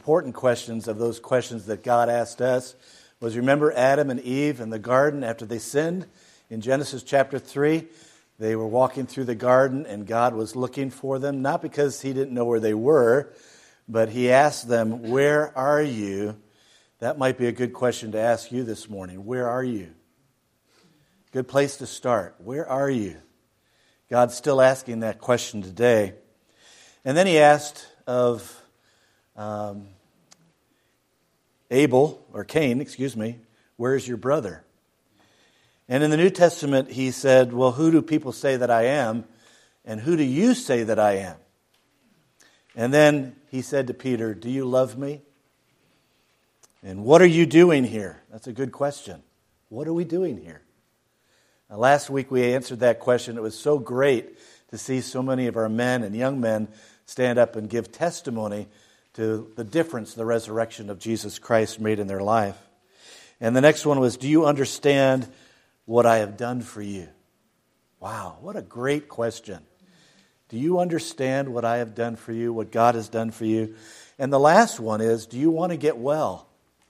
important questions of those questions that God asked us was, remember Adam and Eve in the garden after they sinned? In Genesis chapter 3, they were walking through the garden and God was looking for them, not because he didn't know where they were, but he asked them, where are you? That might be a good question to ask you this morning. Where are you? Good place to start. Where are you? God's still asking that question today. And then he asked of Cain, where's your brother? And in the New Testament, he said, well, who do people say that I am? And who do you say that I am? And then he said to Peter, do you love me? And what are you doing here? That's a good question. What are we doing here? Now, last week we answered that question. It was so great to see so many of our men and young men stand up and give testimony to the difference the resurrection of Jesus Christ made in their life. And the next one was, do you understand what I have done for you? Wow, what a great question. Do you understand what I have done for you, what God has done for you? And the last one is, do you want to get well?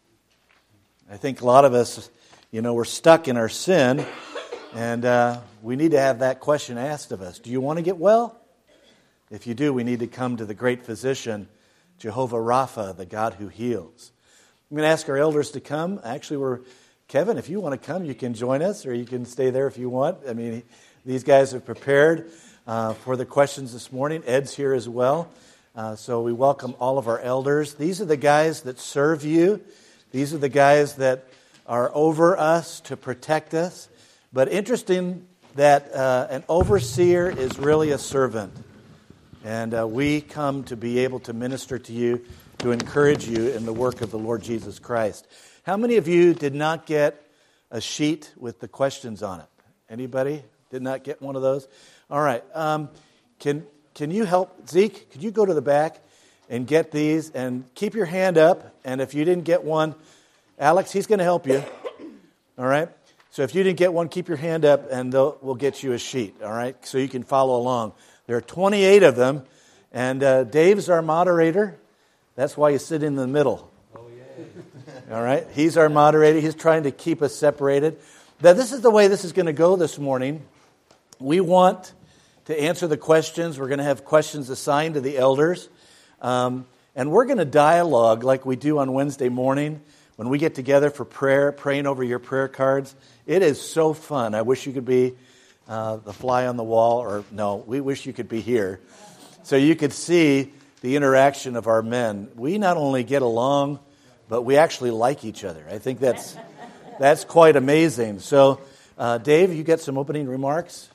I think a lot of us, we're stuck in our sin, and we need to have that question asked of us. Do you want to get well? If you do, we need to come to the great physician, Jehovah Rapha, the God who heals. I'm going to ask our elders to come. Actually, Kevin, if you want to come, you can join us, or you can stay there if you want. These guys have prepared for the questions this morning. Ed's here as well. So we welcome all of our elders. These are the guys that serve you. These are the guys that are over us to protect us. But interesting that an overseer is really a servant. And we come to be able to minister to you, to encourage you in the work of the Lord Jesus Christ. How many of you did not get a sheet with the questions on it? Anybody did not get one of those? All right. Can you help? Zeke, could you go to the back and get these? And keep your hand up. And if you didn't get one, Alex, he's going to help you. All right? So if you didn't get one, keep your hand up and we'll get you a sheet. All right? So you can follow along. There are 28 of them. And Dave's our moderator. That's why you sit in the middle. Oh, yeah. All right? He's our moderator. He's trying to keep us separated. Now, this is the way this is going to go this morning. We want to answer the questions. We're going to have questions assigned to the elders. And we're going to dialogue like we do on Wednesday morning when we get together for prayer, praying over your prayer cards. It is so fun. I wish you could be the fly on the wall. Or no, we wish you could be here. So you could see the interaction of our men. We not only get along, but we actually like each other. I think that's quite amazing. So, Dave, you get some opening remarks?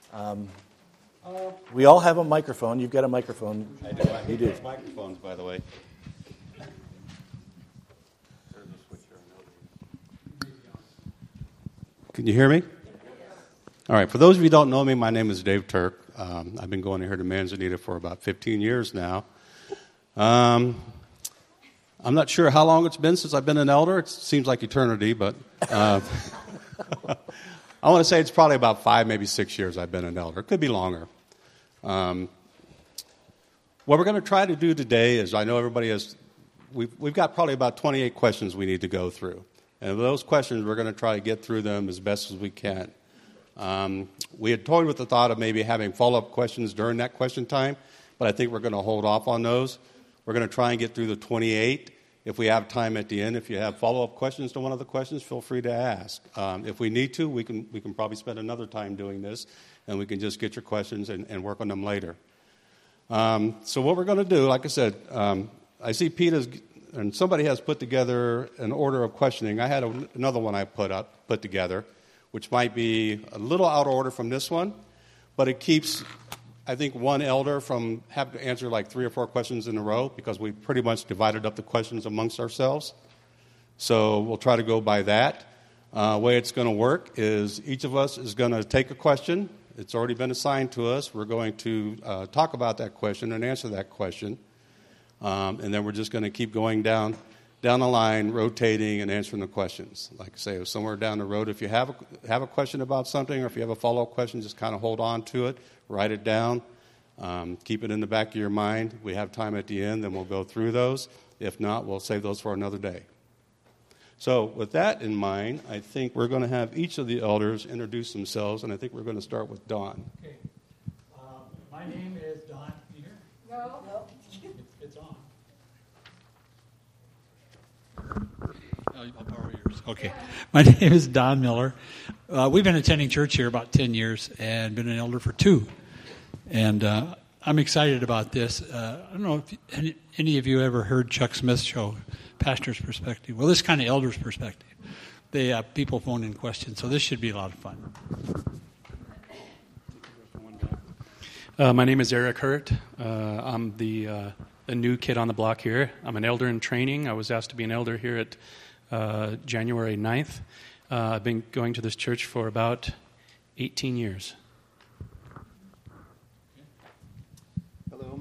We all have a microphone. You've got a microphone. I do. I you do. Microphones, by the way. Can you hear me? All right. For those of you who don't know me, my name is Dave Turk. I've been going here to Manzanita for about 15 years now. I'm not sure how long it's been since I've been an elder. It seems like eternity, but I want to say it's probably about 5, maybe 6 years I've been an elder. It could be longer. What we're going to try to do today is, I know everybody has, we've got probably about 28 questions we need to go through. And of those questions, we're going to try to get through them as best as we can. We had toyed with the thought of maybe having follow-up questions during that question time, but I think we're going to hold off on those. We're going to try and get through the 28. If we have time at the end, if you have follow-up questions to one of the questions, feel free to ask. If we need to, we can probably spend another time doing this, and we can just get your questions and work on them later. So what we're going to do, like I said, I see Pete and somebody has put together an order of questioning. I had another one I put together, which might be a little out of order from this one, but it keeps, I think, one elder from having to answer like 3 or 4 questions in a row because we pretty much divided up the questions amongst ourselves. So we'll try to go by that. Way it's going to work is each of us is going to take a question. It's already been assigned to us. We're going to talk about that question and answer that question. And then we're just going to keep going down the line, rotating and answering the questions. Like I say, somewhere down the road, if you have a question about something or if you have a follow-up question, just kind of hold on to it, write it down, keep it in the back of your mind. We have time at the end, then we'll go through those. If not, we'll save those for another day. So with that in mind, I think we're going to have each of the elders introduce themselves, and I think we're going to start with Don. Okay. My name is Don. You hear? No. It's on. I'll borrow yours. Okay. My name is Don Miller. We've been attending church here about 10 years and been an elder for 2. And I'm excited about this. I don't know if any of you ever heard Chuck Smith's show, Pastor's Perspective. Well, this is kind of elder's perspective. People phone in questions, so this should be a lot of fun. My name is Eric Hurt. I'm the new kid on the block here. I'm an elder in training. I was asked to be an elder here at January 9th. I've been going to this church for about 18 years. Hello,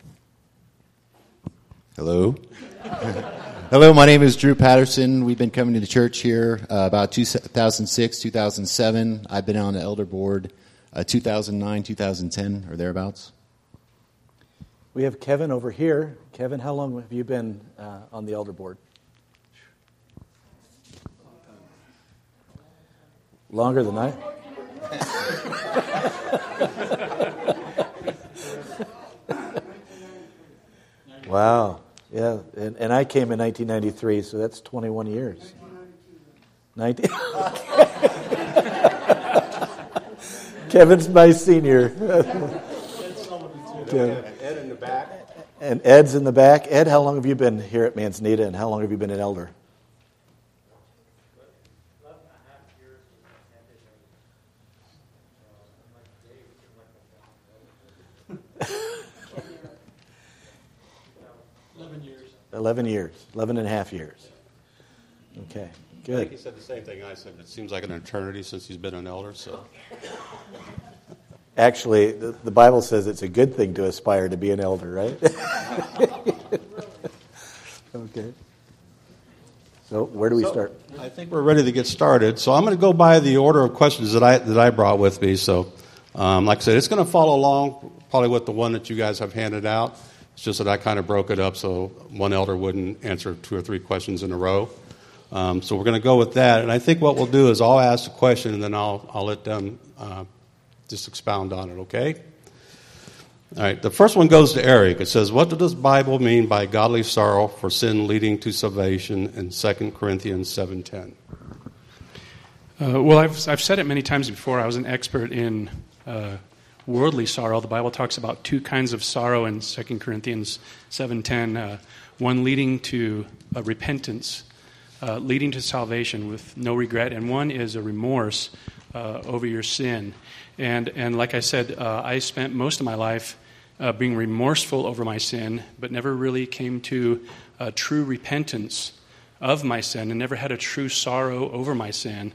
my name is Drew Patterson. We've been coming to the church here about 2006, 2007. I've been on the elder board 2009, 2010, or thereabouts. We have Kevin over here. Kevin, how long have you been on the elder board? Longer than I? Wow. Yeah, and I came in 1993, so that's 21 years. 19. Kevin's my senior. Ed in the back. And Ed's in the back. Ed, how long have you been here at Manzanita, and how long have you been an elder? 11 years. 11 and a half years. Okay, good. I think he said the same thing I said. It seems like an eternity since he's been an elder. So, actually, the Bible says it's a good thing to aspire to be an elder, right? Okay. So, where do we start? I think we're ready to get started. So, I'm going to go by the order of questions that I brought with me. So, like I said, it's going to follow along probably with the one that you guys have handed out. It's just that I kind of broke it up so one elder wouldn't answer 2 or 3 questions in a row. So we're going to go with that. And I think what we'll do is I'll ask a question and then I'll let them just expound on it, okay? All right, the first one goes to Eric. It says, what does the Bible mean by godly sorrow for sin leading to salvation in 2 Corinthians 7:10? Well, I've said it many times before. I was an expert in worldly sorrow. The Bible talks about 2 kinds of sorrow in 2 Corinthians 7:10. One leading to repentance, leading to salvation with no regret, and one is a remorse over your sin. And like I said, I spent most of my life being remorseful over my sin, but never really came to true repentance of my sin, and never had a true sorrow over my sin.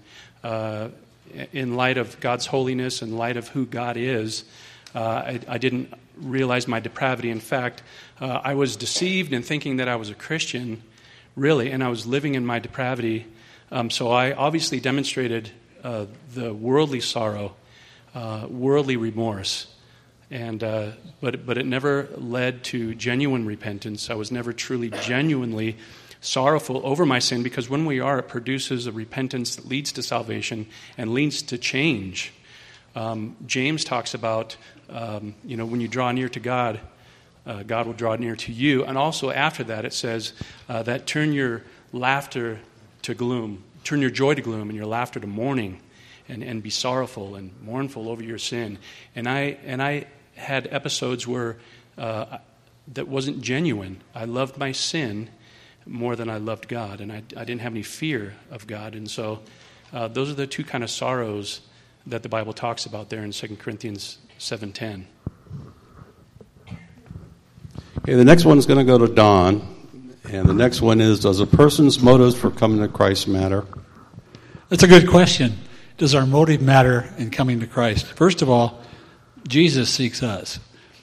In light of God's holiness, in light of who God is, I didn't realize my depravity. In fact, I was deceived in thinking that I was a Christian, really, and I was living in my depravity. So I obviously demonstrated the worldly sorrow, worldly remorse, and but it never led to genuine repentance. I was never truly, genuinely sorrowful over my sin, because when we are, it produces a repentance that leads to salvation and leads to change. James talks about, when you draw near to God, God will draw near to you. And also after that, it says that turn your laughter to gloom, turn your joy to gloom and your laughter to mourning, and be sorrowful and mournful over your sin. And I had episodes where that wasn't genuine. I loved my sin more than I loved God, and I didn't have any fear of God. And so those are the 2 kind of sorrows that the Bible talks about there in 2 Corinthians 7:10. Okay, the next one is going to go to Don, and the next one is, does a person's motives for coming to Christ matter? That's a good question. Does our motive matter in coming to Christ? First of all, Jesus seeks us.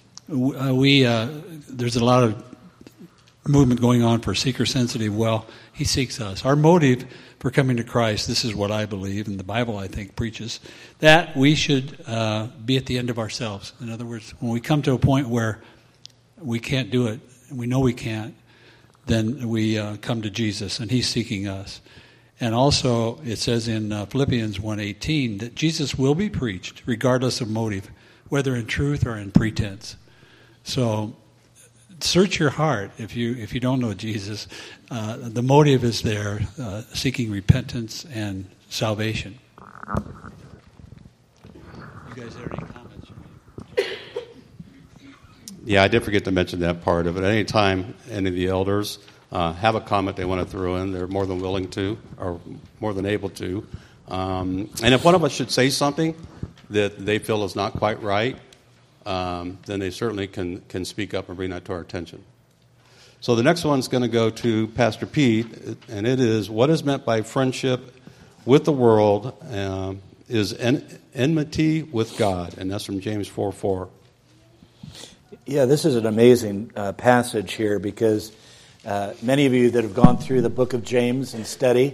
There's a lot of movement going on for seeker-sensitive. Well, he seeks us. Our motive for coming to Christ, this is what I believe, and the Bible, I think, preaches, that we should be at the end of ourselves. In other words, when we come to a point where we can't do it, and we know we can't, then we come to Jesus, and he's seeking us. And also, it says in Philippians 1:18 that Jesus will be preached regardless of motive, whether in truth or in pretense. So search your heart. If you don't know Jesus, the motive is there, seeking repentance and salvation. You guys have any comments? Yeah, I did forget to mention that part of it. At any time, any of the elders have a comment they want to throw in, they're more than willing to, or more than able to. And if one of us should say something that they feel is not quite right, then they certainly can speak up and bring that to our attention. So the next one's going to go to Pastor Pete, and it is, what is meant by friendship with the world is enmity with God, and that's from James 4:4. Yeah, this is an amazing passage here because many of you that have gone through the book of James and study,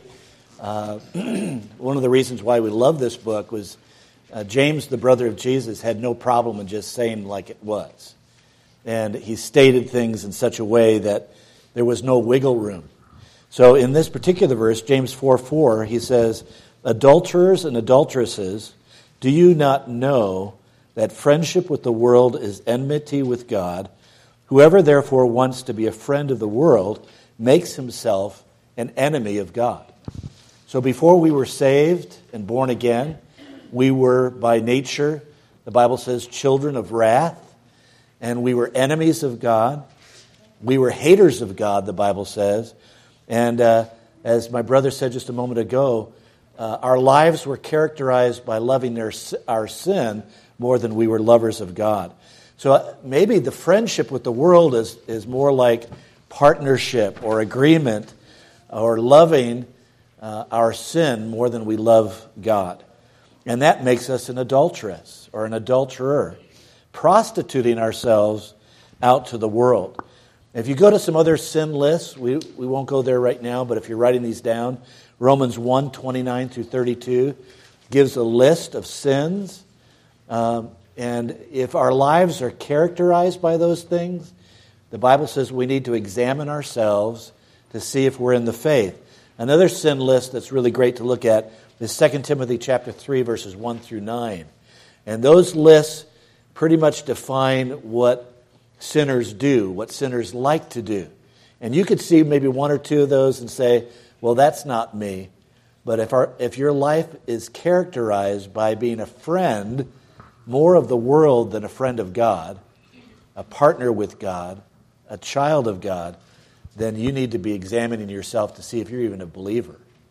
one of the reasons why we love this book was James, the brother of Jesus, had no problem in just saying like it was. And he stated things in such a way that there was no wiggle room. So in this particular verse, James 4:4, he says, "Adulterers and adulteresses, do you not know that friendship with the world is enmity with God? Whoever therefore wants to be a friend of the world makes himself an enemy of God." So before we were saved and born again, we were by nature, the Bible says, children of wrath, and we were enemies of God. We were haters of God, the Bible says. And as my brother said just a moment ago, our lives were characterized by loving our sin more than we were lovers of God. So maybe the friendship with the world is more like partnership or agreement or loving our sin more than we love God. And that makes us an adulteress or an adulterer, prostituting ourselves out to the world. If you go to some other sin lists, we won't go there right now, but if you're writing these down, Romans 1:29 through 32 gives a list of sins. And if our lives are characterized by those things, the Bible says we need to examine ourselves to see if we're in the faith. Another sin list that's really great to look at is 2 Timothy chapter 3, verses 1 through 9. And those lists pretty much define what sinners do, what sinners like to do. And you could see maybe one or two of those and say, well, that's not me. But if your life is characterized by being a friend more of the world than a friend of God, a partner with God, a child of God, then you need to be examining yourself to see if you're even a believer.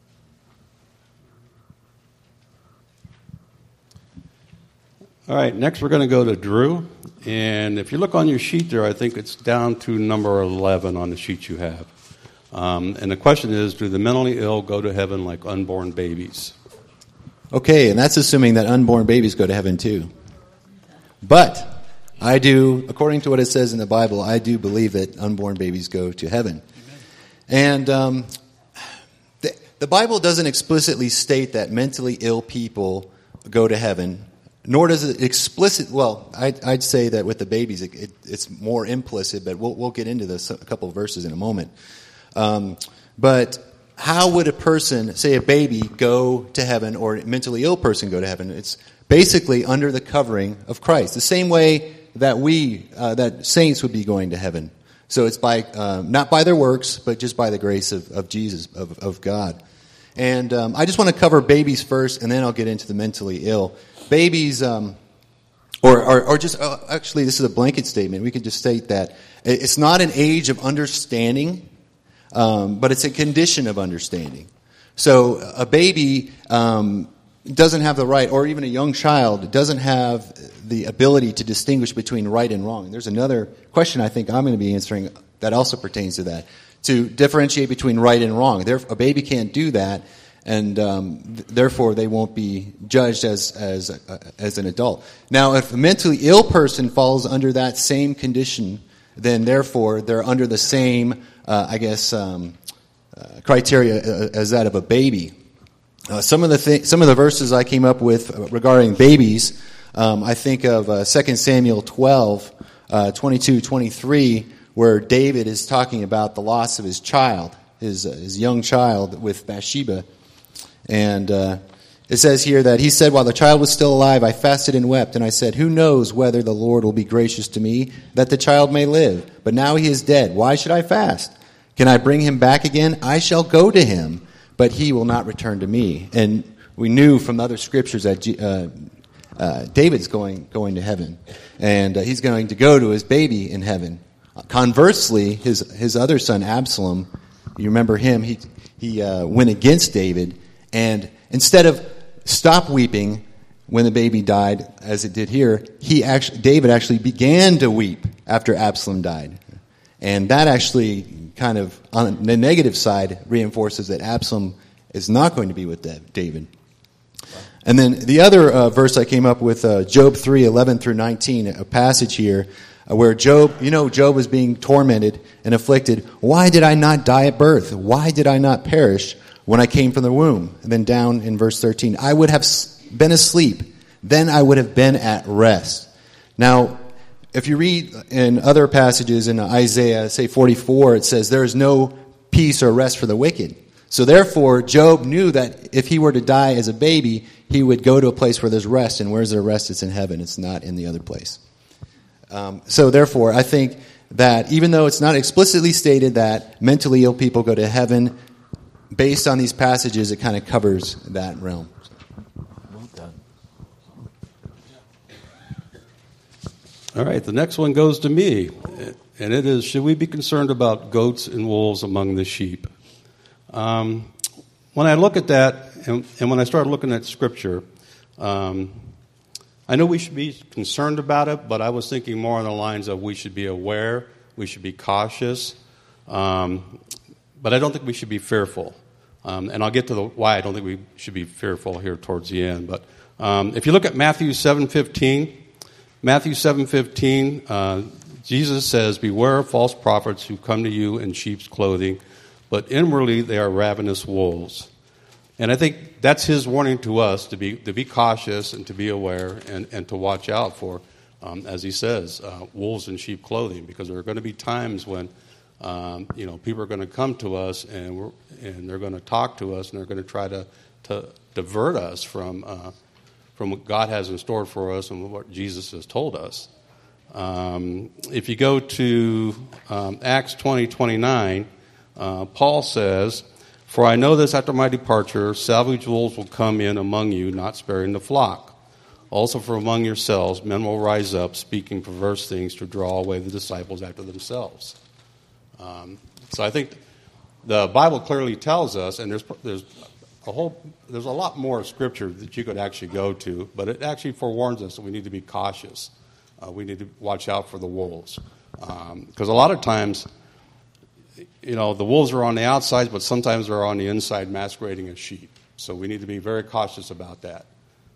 All right, next we're going to go to Drew. And if you look on your sheet there, I think it's down to number 11 on the sheet you have. And the question is, do the mentally ill go to heaven like unborn babies? Okay, and that's assuming that unborn babies go to heaven too. But I do, according to what it says in the Bible, I do believe that unborn babies go to heaven. Amen. And the Bible doesn't explicitly state that mentally ill people go to heaven, nor does it I'd say that with the babies it's more implicit, but we'll get into this a couple of verses in a moment. But how would a person, say a baby, go to heaven, or a mentally ill person go to heaven? It's basically under the covering of Christ, the same way that that saints would be going to heaven. So it's by not by their works, but just by the grace of Jesus, of God. And I just want to cover babies first, and then I'll get into the mentally ill. Babies, or just actually, this is a blanket statement. We could just state that it's not an age of understanding, but it's a condition of understanding. So a baby doesn't have the right, or even a young child doesn't have the ability to distinguish between right and wrong. There's another question I think I'm going to be answering that also pertains to that, to differentiate between right and wrong. A baby can't do that, and therefore they won't be judged as an adult. Now, if a mentally ill person falls under that same condition, then therefore they're under the same, criteria as that of a baby. Some of the verses I came up with regarding babies, I think of 2 Samuel 12, 22, 23, where David is talking about the loss of his child, his young child with Bathsheba. And it says here that he said, while the child was still alive, I fasted and wept, and I said, who knows whether the Lord will be gracious to me, that the child may live? But now he is dead. Why should I fast? Can I bring him back again? I shall go to him, but he will not return to me. And we knew from other scriptures that David's going to heaven, and he's going to go to his baby in heaven. Conversely, his other son Absalom, you remember him? He went against David, and instead of stop weeping when the baby died, as it did here, David actually began to weep after Absalom died, and that actually kind of on the negative side reinforces that Absalom is not going to be with David. And then the other verse I came up with, Job 3:11 through 19, a passage here where Job was being tormented and afflicted. Why did I not die at birth? Why did I not perish when I came from the womb? And then down in verse 13, I would have been asleep, then I would have been at rest. Now, if you read in other passages in Isaiah, say 44, it says there is no peace or rest for the wicked. So therefore, Job knew that if he were to die as a baby, he would go to a place where there's rest. And where's there rest? It's in heaven. It's not in the other place. So therefore, I think that even though it's not explicitly stated that mentally ill people go to heaven, based on these passages, it kind of covers that realm. Well done. All right, the next one goes to me, and it is, should we be concerned about goats and wolves among the sheep? When I look at that, and when I start looking at Scripture, I know we should be concerned about it, but I was thinking more on the lines of we should be aware, we should be cautious, but I don't think we should be fearful. And I'll get to why I don't think we should be fearful here towards the end. But if you look at Matthew 7:15, Jesus says, beware of false prophets who come to you in sheep's clothing, but inwardly they are ravenous wolves. And I think that's his warning to us, to be cautious and to be aware and to watch out for, as he says, wolves in sheep clothing, because there are going to be times when people are going to come to us and they're going to talk to us and they're going to try to divert us from what God has in store for us and what Jesus has told us. If you go to Acts 20:29, Paul says, for I know this after my departure, savage wolves will come in among you, not sparing the flock. Also from among yourselves, men will rise up, speaking perverse things to draw away the disciples after themselves. So I think the Bible clearly tells us, and there's a lot more Scripture that you could actually go to, but it actually forewarns us that we need to be cautious. We need to watch out for the wolves, because a lot of times, the wolves are on the outside, but sometimes they're on the inside masquerading as sheep. So we need to be very cautious about that.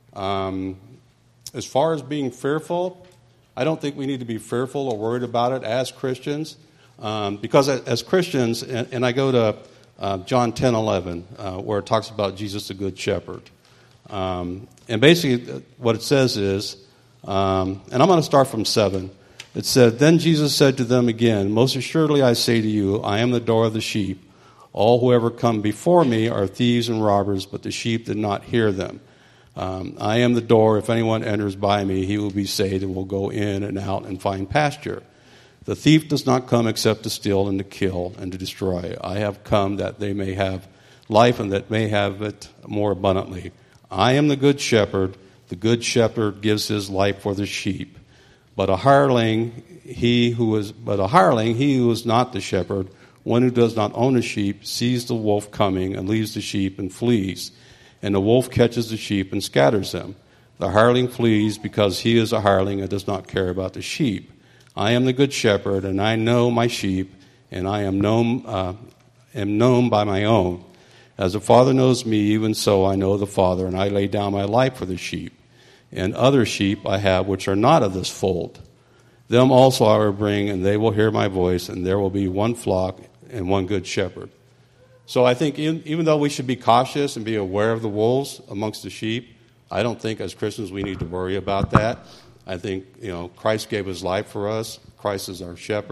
As far as being fearful, I don't think we need to be fearful or worried about it as Christians. Because as Christians, and I go to John 10:11, where it talks about Jesus the Good Shepherd. And basically what it says is, and I'm going to start from 7. It said, then Jesus said to them again, most assuredly I say to you, I am the door of the sheep. All who ever come before me are thieves and robbers, but the sheep did not hear them. I am the door. If anyone enters by me, he will be saved and will go in and out and find pasture. The thief does not come except to steal and to kill and to destroy. I have come that they may have life and that may have it more abundantly. I am the good shepherd. The good shepherd gives his life for the sheep. But a hireling, he who is not the shepherd, one who does not own a sheep, sees the wolf coming and leaves the sheep and flees. And the wolf catches the sheep and scatters them. The hireling flees because he is a hireling and does not care about the sheep. I am the good shepherd, and I know my sheep, and I am known by my own. As the Father knows me, even so I know the Father, and I lay down my life for the sheep. And other sheep I have which are not of this fold. Them also I will bring, and they will hear my voice, and there will be one flock and one good shepherd. So I think even though we should be cautious and be aware of the wolves amongst the sheep, I don't think as Christians we need to worry about that. I think, Christ gave his life for us. Christ is our shepherd.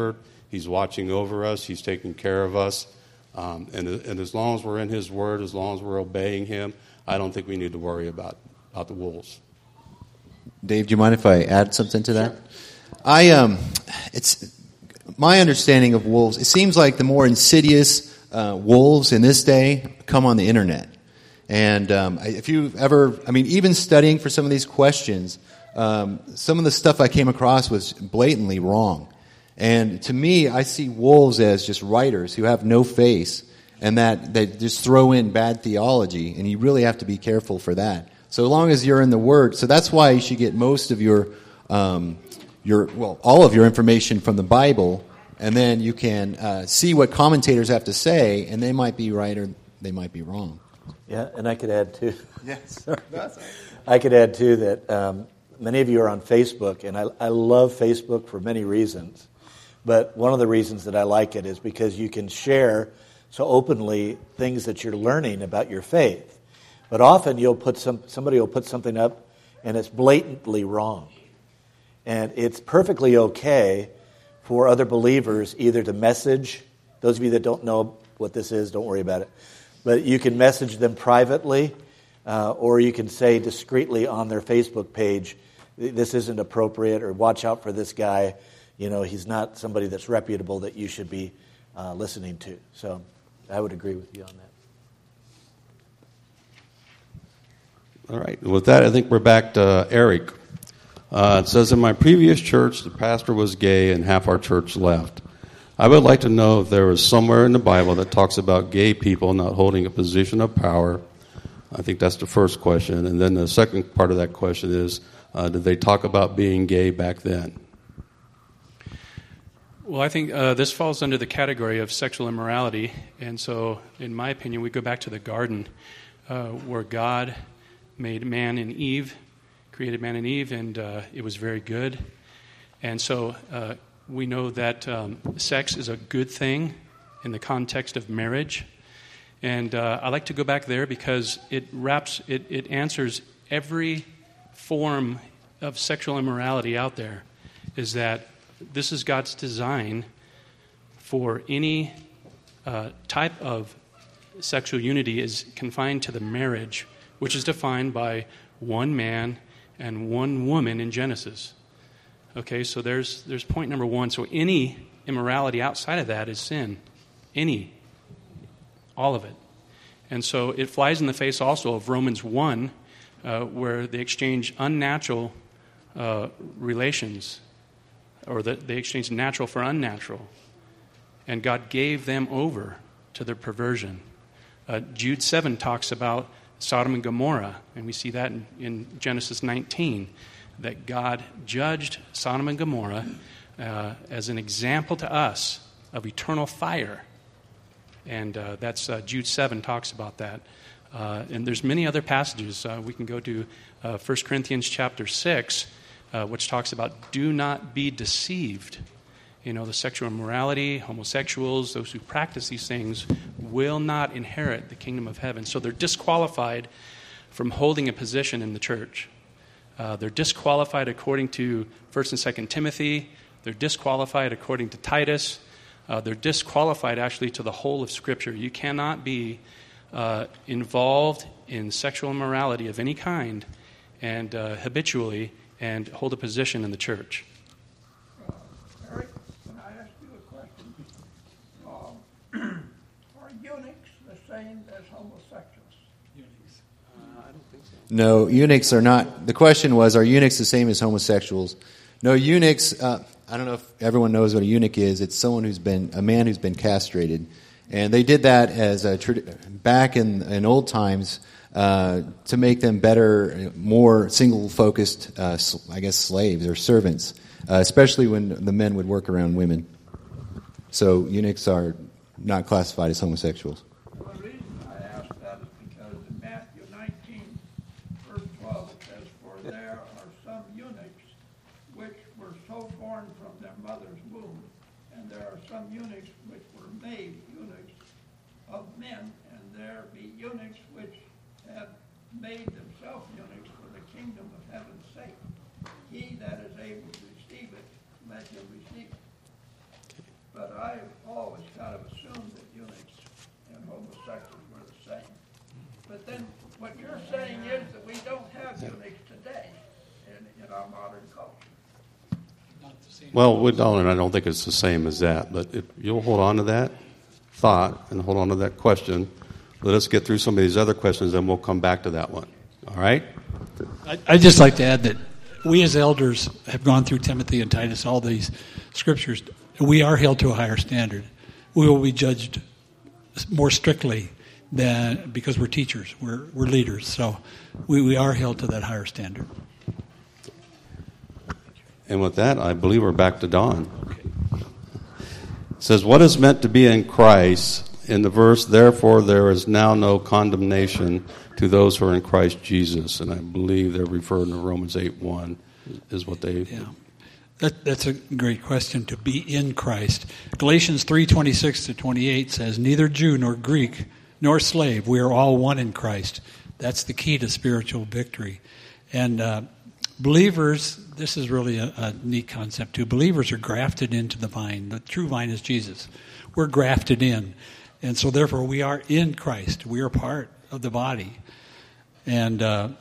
He's watching over us. He's taking care of us. And as long as we're in His Word, as long as we're obeying Him, I don't think we need to worry about the wolves. Dave, do you mind if I add something to that? Sure. It's my understanding of wolves. It seems like the more insidious wolves in this day come on the internet. And if you've ever, even studying for some of these questions, some of the stuff I came across was blatantly wrong. And to me, I see wolves as just writers who have no face, and that they just throw in bad theology, and you really have to be careful for that. So long as you're in the Word, so that's why you should get most of all of your information from the Bible, and then you can see what commentators have to say, and they might be right or they might be wrong. Yeah, and I could add too. Yes, I could add too that many of you are on Facebook, and I love Facebook for many reasons. But one of the reasons that I like it is because you can share so openly things that you're learning about your faith. But often somebody will put something up and it's blatantly wrong. And it's perfectly okay for other believers either to message, those of you that don't know what this is, don't worry about it, but you can message them privately or you can say discreetly on their Facebook page, this isn't appropriate, or watch out for this guy. He's not somebody that's reputable that you should be listening to. So I would agree with you on that. All right. With that, I think we're back to Eric. It says, in my previous church, the pastor was gay and half our church left. I would like to know if there is somewhere in the Bible that talks about gay people not holding a position of power. I think that's the first question. And then the second part of that question is, did they talk about being gay back then? Well, I think this falls under the category of sexual immorality. And so, in my opinion, we go back to the garden where God made man and Eve, created man and Eve, and it was very good. And so we know that sex is a good thing in the context of marriage. And I like to go back there because it answers every form of sexual immorality out there, is that this is God's design for any type of sexual unity is confined to the marriage, which is defined by one man and one woman in Genesis. Okay, so there's point number one. So any immorality outside of that is sin. All of it. And so it flies in the face also of Romans 1, where they exchange unnatural relations, or that they exchanged natural for unnatural. And God gave them over to their perversion. Jude 7 talks about Sodom and Gomorrah, and we see that in Genesis 19, that God judged Sodom and Gomorrah as an example to us of eternal fire. And that's Jude 7 talks about that. And there's many other passages. We can go to 1 Corinthians chapter 6, which talks about do not be deceived. The sexual immorality, homosexuals, those who practice these things will not inherit the kingdom of heaven. So they're disqualified from holding a position in the church. They're disqualified according to 1 and 2 Timothy. They're disqualified according to Titus. They're disqualified actually to the whole of Scripture. You cannot be involved in sexual immorality of any kind and habitually and hold a position in the church. Eric, can I ask you a question? Are eunuchs the same as homosexuals? I don't think so. No, eunuchs are not. The question was, are eunuchs the same as homosexuals? No, eunuchs, I don't know if everyone knows what a eunuch is. It's a man who's been castrated. And they did that as back in old times to make them better, more single-focused, slaves or servants, especially when the men would work around women. So eunuchs are not classified as homosexuals. Well, the reason I ask that is because in Matthew 19, verse 12, it says, "For there are some eunuchs which were so born from their mother's womb, and there are some eunuchs which were made eunuchs of men, and there be eunuchs which have made themselves eunuchs for the kingdom of heaven's sake. He that is able to receive it, let him receive it." but I've always kind of assumed that eunuchs and homosexuals were the same. But then what you're saying is that we don't have eunuchs today in our modern culture. Well, I don't think it's the same as that, but if you'll hold on to that thought and hold on to that question, let us get through some of these other questions, and we'll come back to that one. All right? I'd just like to add that we as elders have gone through Timothy and Titus, all these scriptures. We are held to a higher standard. We will be judged more strictly than because we're teachers, we're leaders. So we are held to that higher standard. And with that, I believe we're back to Don. It says, what is meant to be in Christ? In the verse, therefore there is now no condemnation to those who are in Christ Jesus. And I believe they're referring to Romans 8:1 is what they... Yeah. That's a great question, to be in Christ. Galatians 3:26-28 says, neither Jew nor Greek nor slave, we are all one in Christ. That's the key to spiritual victory. And believers, this is really a neat concept too. Believers are grafted into the vine. The true vine is Jesus. We're grafted in. And so therefore we are in Christ. We are part of the body. And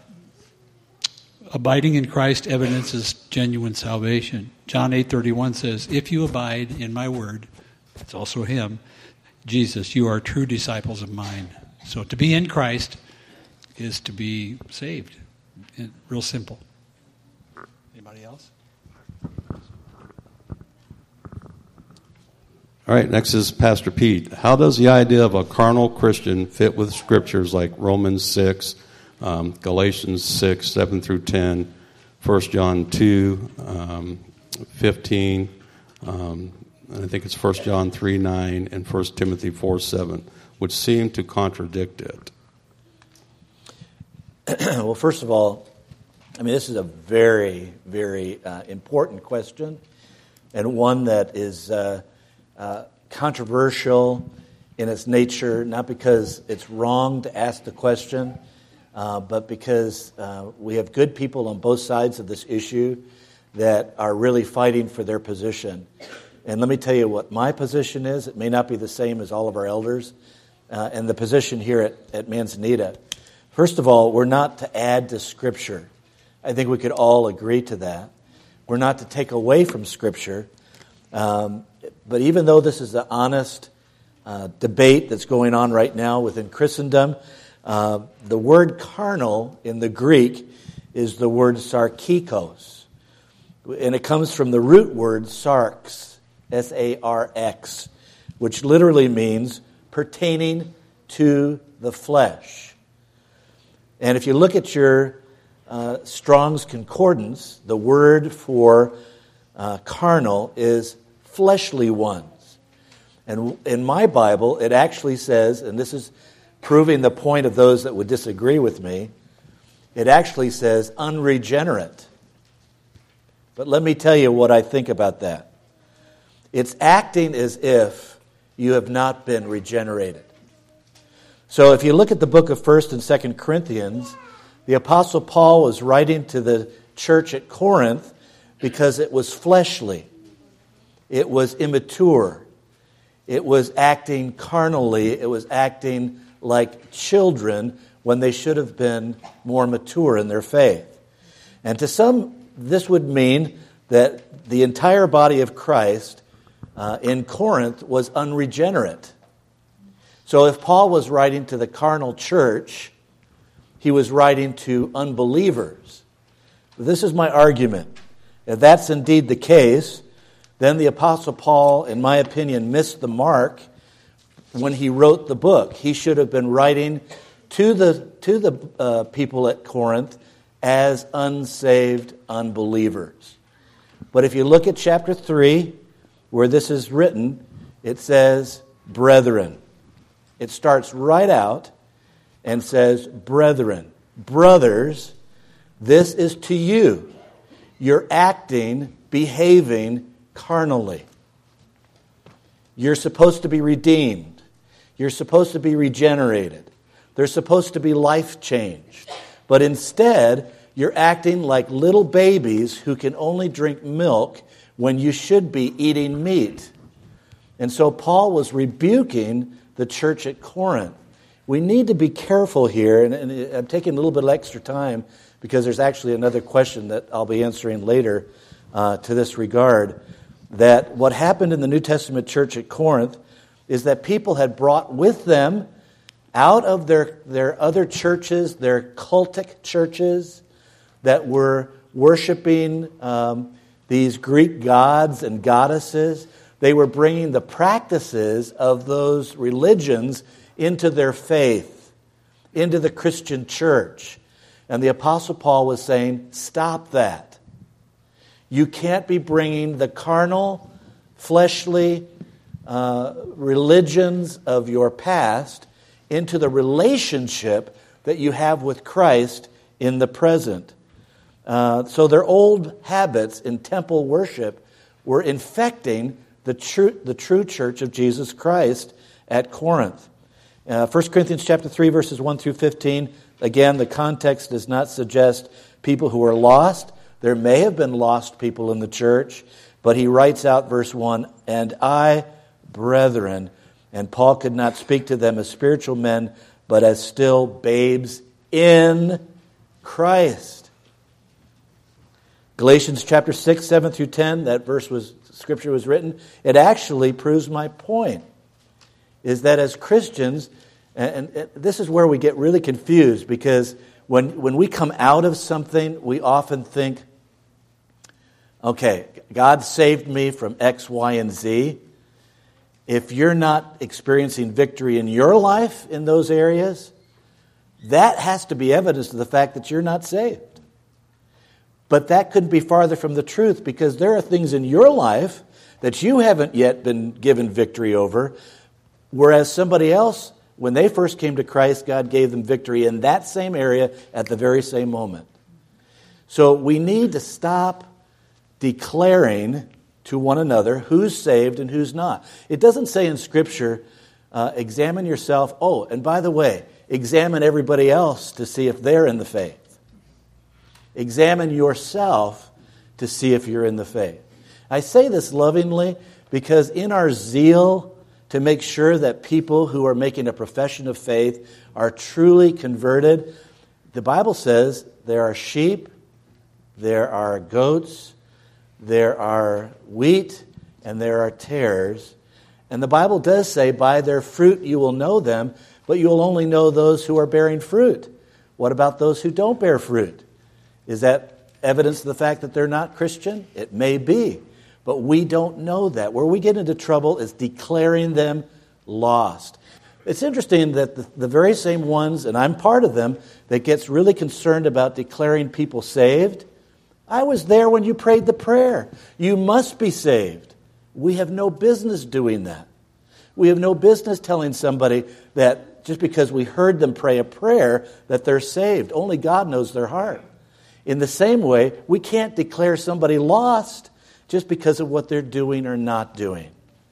abiding in Christ evidences genuine salvation. John 8:31 says, if you abide in my word, it's also him, Jesus, you are true disciples of mine. So to be in Christ is to be saved. Real simple. Anybody else? All right, next is Pastor Pete. How does the idea of a carnal Christian fit with scriptures like Romans 6, Galatians 6, 7 through 10, 1 John 2, 15, and I think it's 1 John 3, 9, and 1 Timothy 4, 7, which seem to contradict it? Well, first of all, I mean, this is a very, very important question, and one that is controversial in its nature, not because it's wrong to ask the question, but because we have good people on both sides of this issue that are really fighting for their position. And let me tell you what my position is. It may not be the same as all of our elders, and the position here at Manzanita. First of all, we're not to add to Scripture. I think we could all agree to that. We're not to take away from Scripture. But even though this is an honest debate that's going on right now within Christendom, the word carnal in the Greek is the word sarkikos. And it comes from the root word sarx, S-A-R-X, which literally means pertaining to the flesh. And if you look at your Strong's Concordance, the word for carnal is fleshly ones. And in my Bible, it actually says, and this is proving the point of those that would disagree with me, it actually says unregenerate. But let me tell you what I think about that. It's acting as if you have not been regenerated. So if you look at the book of 1 and 2 Corinthians, the Apostle Paul was writing to the church at Corinth because it was fleshly. It was immature. It was acting carnally. It was acting like children when they should have been more mature in their faith. And to some, this would mean that the entire body of Christ in Corinth was unregenerate. So if Paul was writing to the carnal church, he was writing to unbelievers. This is my argument. If that's indeed the case, then the Apostle Paul, in my opinion, missed the mark when he wrote the book. He should have been writing to the people at Corinth as unsaved unbelievers. But if you look at chapter 3, where this is written, it says, brethren. It starts right out and says, brethren, brothers, this is to you. You're acting, behaving carnally. You're supposed to be redeemed. You're supposed to be regenerated. There's supposed to be life changed. But instead, you're acting like little babies who can only drink milk when you should be eating meat. And so Paul was rebuking the church at Corinth. We need to be careful here, and I'm taking a little bit of extra time because there's actually another question that I'll be answering later to this regard, that what happened in the New Testament church at Corinth is that people had brought with them out of their other churches, their cultic churches that were worshiping these Greek gods and goddesses. They were bringing the practices of those religions into their faith, into the Christian church. And the Apostle Paul was saying, stop that. You can't be bringing the carnal, fleshly religions of your past into the relationship that you have with Christ in the present. So their old habits in temple worship were infecting the true church of Jesus Christ at Corinth. 1 Corinthians chapter 3, verses 1 through 15. Again, the context does not suggest people who are lost. There may have been lost people in the church, but he writes out verse 1, "And I, brethren," and Paul could not speak to them as spiritual men, but as still babes in Christ. Galatians chapter 6, 7 through 10, that scripture was written. It actually proves my point, is that as Christians, and this is where we get really confused, because when we come out of something, we often think, okay, God saved me from X, Y, and Z. If you're not experiencing victory in your life in those areas, that has to be evidence of the fact that you're not saved. But that couldn't be farther from the truth, because there are things in your life that you haven't yet been given victory over, whereas somebody else, when they first came to Christ, God gave them victory in that same area at the very same moment. So we need to stop declaring to one another who's saved and who's not. It doesn't say in Scripture, examine yourself. Oh, and by the way, examine everybody else to see if they're in the faith. Examine yourself to see if you're in the faith. I say this lovingly because in our zeal to make sure that people who are making a profession of faith are truly converted, the Bible says there are sheep, there are goats, there are wheat, and there are tares. And the Bible does say, by their fruit you will know them, but you will only know those who are bearing fruit. What about those who don't bear fruit? Is that evidence of the fact that they're not Christian? It may be, but we don't know that. Where we get into trouble is declaring them lost. It's interesting that the very same ones, and I'm part of them, that gets really concerned about declaring people saved. I was there when you prayed the prayer. You must be saved. We have no business doing that. We have no business telling somebody that just because we heard them pray a prayer that they're saved. Only God knows their heart. In the same way, we can't declare somebody lost just because of what they're doing or not doing.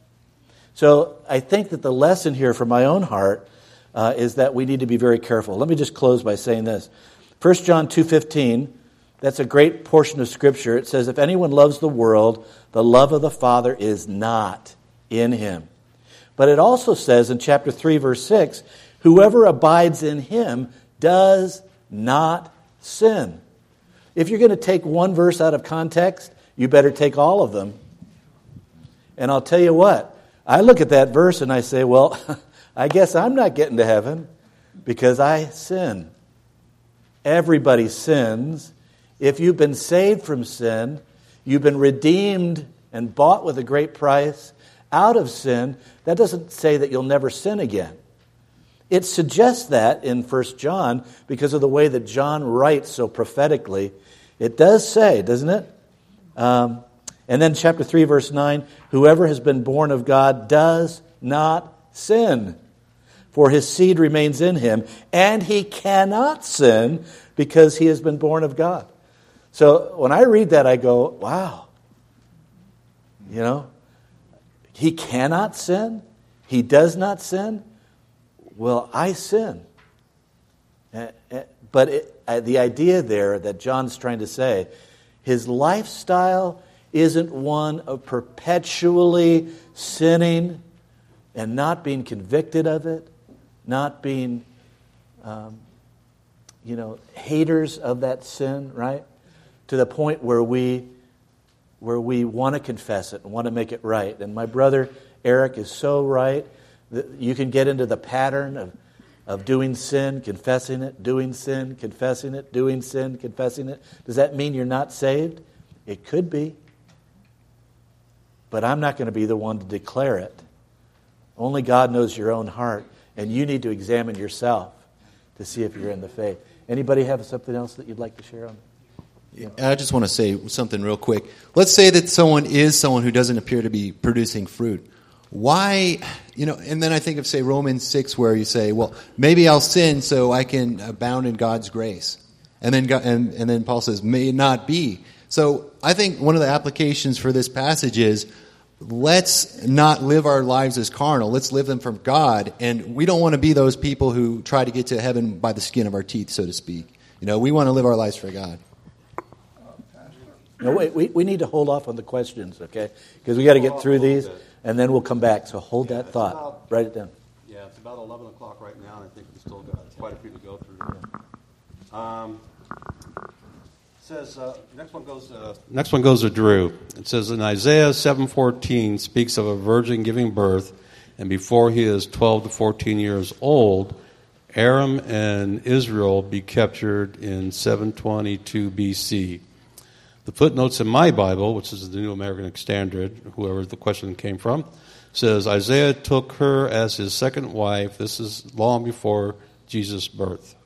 So I think that the lesson here from my own heart is that we need to be very careful. Let me just close by saying this. 1 John 2:15, that's a great portion of Scripture. It says, if anyone loves the world, the love of the Father is not in him. But it also says in chapter 3, verse 6, whoever abides in him does not sin. If you're going to take one verse out of context, you better take all of them. And I'll tell you what, I look at that verse and I say, well, I guess I'm not getting to heaven because I sin. Everybody sins. If you've been saved from sin, you've been redeemed and bought with a great price out of sin, that doesn't say that you'll never sin again. It suggests that in 1 John because of the way that John writes so prophetically. It does say, doesn't it? And then chapter 3, verse 9, whoever has been born of God does not sin, for his seed remains in him, and he cannot sin because he has been born of God. So when I read that, I go, wow. You know, he cannot sin? He does not sin? Well, I sin. But the idea there that John's trying to say, his lifestyle isn't one of perpetually sinning and not being convicted of it, not being, haters of that sin, right? To the point where we want to confess it and want to make it right. And my brother Eric is so right that you can get into the pattern of doing sin, confessing it, doing sin, confessing it, doing sin, confessing it. Does that mean you're not saved? It could be. But I'm not going to be the one to declare it. Only God knows your own heart, and you need to examine yourself to see if you're in the faith. Anybody have something else that you'd like to share on? Yeah. I just want to say something real quick. Let's say that someone who doesn't appear to be producing fruit. Why, and then I think of, say, Romans 6, where you say, well, maybe I'll sin so I can abound in God's grace. And then and then Paul says, may it not be. So I think one of the applications for this passage is, let's not live our lives as carnal. Let's live them from God. And we don't want to be those people who try to get to heaven by the skin of our teeth, so to speak. We want to live our lives for God. No, wait, we need to hold off on the questions, okay? Because we got to get through these, and then we'll come back. So hold that thought. Write it down. Yeah, it's about 11 o'clock right now, and I think we've still got quite a few to go through. Says next one goes to Drew. It says in Isaiah 7:14 speaks of a virgin giving birth, and before he is 12 to 14 years old, Aram and Israel be captured in 722 BC. The footnotes in my Bible, which is the New American Standard, whoever the question came from, says Isaiah took her as his second wife. This is long before Jesus' birth.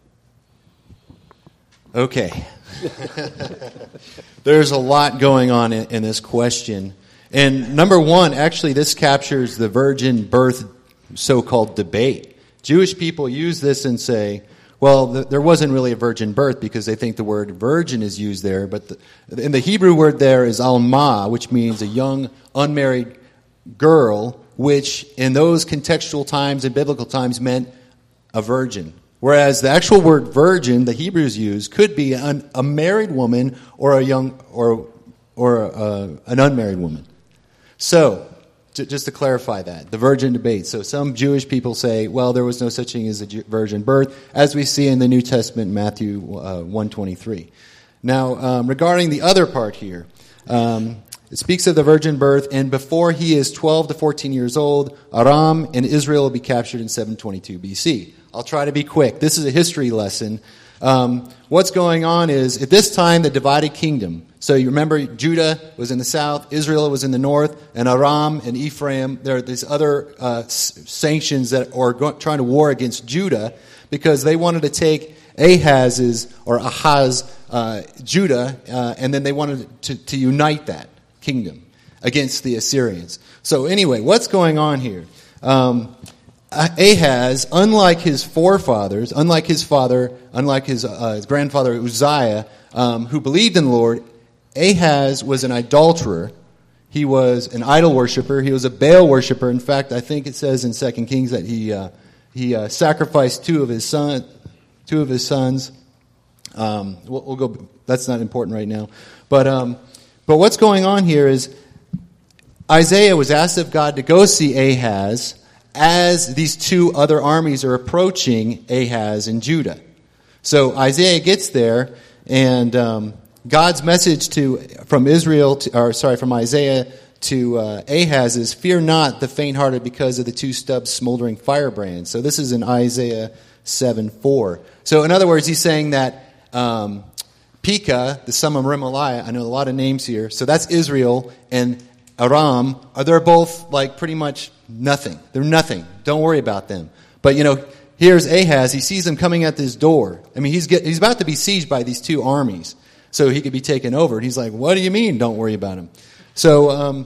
Okay. There's a lot going on in this question. And number one, actually, this captures the virgin birth so-called debate. Jewish people use this and say, well, there wasn't really a virgin birth because they think the word virgin is used there. But in the Hebrew word there is alma, which means a young, unmarried girl, which in those contextual times and biblical times meant a virgin. Whereas the actual word virgin, the Hebrews use, could be a married woman or a young or an unmarried woman. So, just to clarify that, the virgin debate. So some Jewish people say, well, there was no such thing as a virgin birth, as we see in the New Testament, Matthew 1:23. Now, regarding the other part here, it speaks of the virgin birth, and before he is 12 to 14 years old, Aram and Israel will be captured in 722 BC. I'll try to be quick. This is a history lesson. What's going on is, at this time, the divided kingdom. So you remember Judah was in the south, Israel was in the north, and Aram and Ephraim, there are these other sanctions that are trying to war against Judah because they wanted to take Ahaz, Judah, and then they wanted to unite that kingdom against the Assyrians. So anyway, what's going on here? Ahaz, unlike his forefathers, unlike his grandfather Uzziah, who believed in the Lord, Ahaz was an adulterer. He was an idol worshiper. He was a Baal worshiper. In fact, I think it says in 2 Kings that he sacrificed two of his sons. We'll go. That's not important right now. But what's going on here is Isaiah was asked of God to go see Ahaz as these two other armies are approaching Ahaz and Judah. So Isaiah gets there, and God's message from Isaiah to Ahaz is, "Fear not the faint-hearted because of the two stubs smoldering firebrands." So this is in Isaiah 7:4. So in other words, he's saying that Pekah, the son of Remaliah, I know a lot of names here, so that's Israel, and Aram, they're both like pretty much nothing. They're nothing. Don't worry about them. But here's Ahaz. He sees them coming at this door. I mean, he's about to be sieged by these two armies, so he could be taken over. And he's like, "What do you mean? Don't worry about him." So,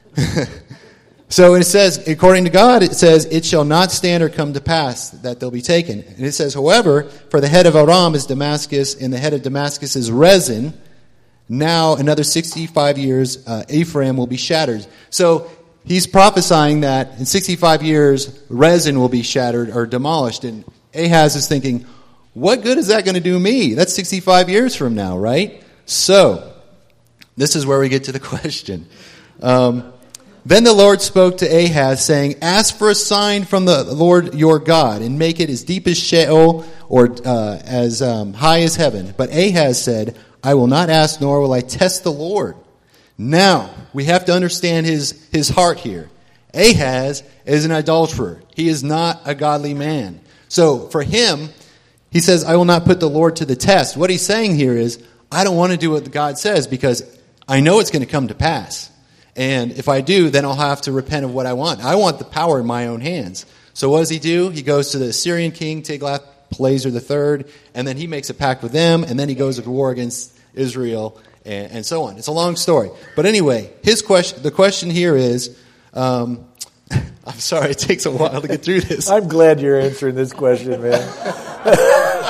so it says, according to God, it says, "It shall not stand or come to pass that they'll be taken." And it says, "However, for the head of Aram is Damascus, and the head of Damascus is Rezin. Now, another 65 years, Ephraim will be shattered." So he's prophesying that in 65 years, Rezin will be shattered or demolished. And Ahaz is thinking, what good is that going to do me? That's 65 years from now, right? So, this is where we get to the question. Then the Lord spoke to Ahaz, saying, ask for a sign from the Lord your God, and make it as deep as Sheol, or as high as heaven. But Ahaz said, I will not ask, nor will I test the Lord. Now, we have to understand his heart here. Ahaz is an adulterer. He is not a godly man. So for him, he says, I will not put the Lord to the test. What he's saying here is, I don't want to do what God says because I know it's going to come to pass. And if I do, then I'll have to repent of what I want. I want the power in my own hands. So what does he do? He goes to the Assyrian king, Tiglath-Pileser III, and then he makes a pact with them, and then he goes to war against Israel, and so on. It's a long story. But anyway, the question here is, I'm sorry, it takes a while to get through this. I'm glad you're answering this question, man.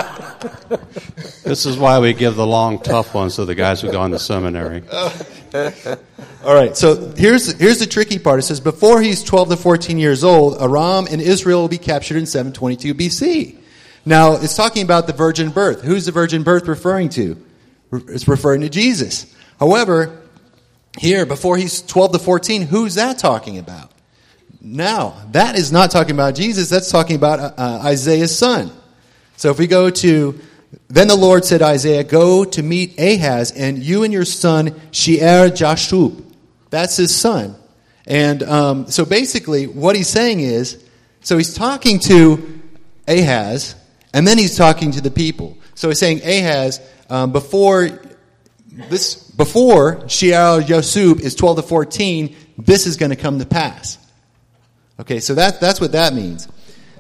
This is why we give the long, tough ones to the guys who go on to seminary. All right, so here's the tricky part. It says, before he's 12 to 14 years old, Aram and Israel will be captured in 722 BC. Now, it's talking about the virgin birth. Who's the virgin birth referring to? It's referring to Jesus. However, here, before he's 12 to 14, who's that talking about? Now, that is not talking about Jesus. That's talking about Isaiah's son. So if we go to, then the Lord said to Isaiah, go to meet Ahaz, and you and your son Shear-Jashub. That's his son. And so basically what he's saying is, so he's talking to Ahaz, and then he's talking to the people. So he's saying, Ahaz, before Shear-Jashub is 12 to 14, this is going to come to pass. Okay, so that's what that means.